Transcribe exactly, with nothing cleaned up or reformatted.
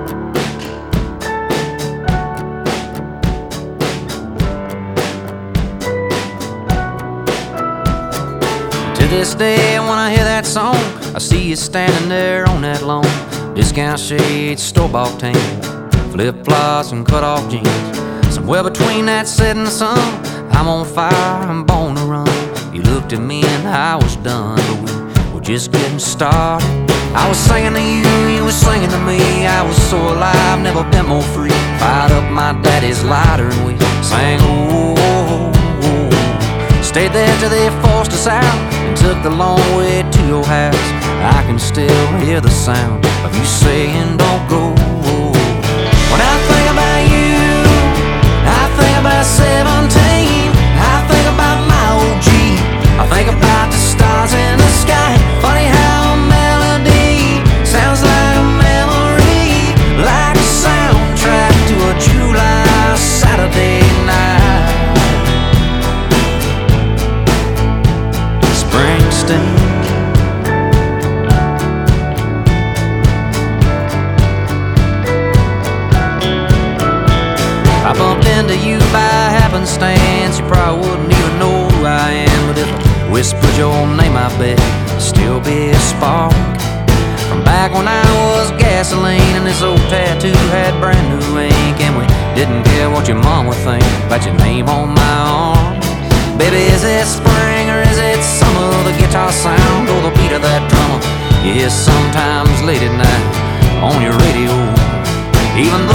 To this day, when I hear that song, I see you standing there on that lawn. Discount shades, store-bought tan, flip-flops and cut-off jeans. Somewhere between that setting sun, I'm on fire, I'm born to run. You looked at me and I was done, but we were just getting started. I was singing to you, you were singing to me. I was so alive, never been more free. Fired up my daddy's lighter and we sang, oh, oh, oh. Stayed there till they forced us out and took the long way to your house. I can still hear the sound of you saying, don't go. When I think about you, I think about seventeen. I think about my O G. I think about the stars in the sky. Funny how a melody sounds like a memory, like a soundtrack to a July Saturday night. Springsteen. I bumped into you by happenstance. You probably wouldn't even know who I am, but if I whispered your name, I bet it'd still be a spark from back when I was gasoline and this old tattoo had brand new ink, and we didn't care what your mom would think about your name on my arm. Baby, is it spring or is it summer? The guitar sound or the beat of that drummer you hear sometimes late at night on your radio. Even though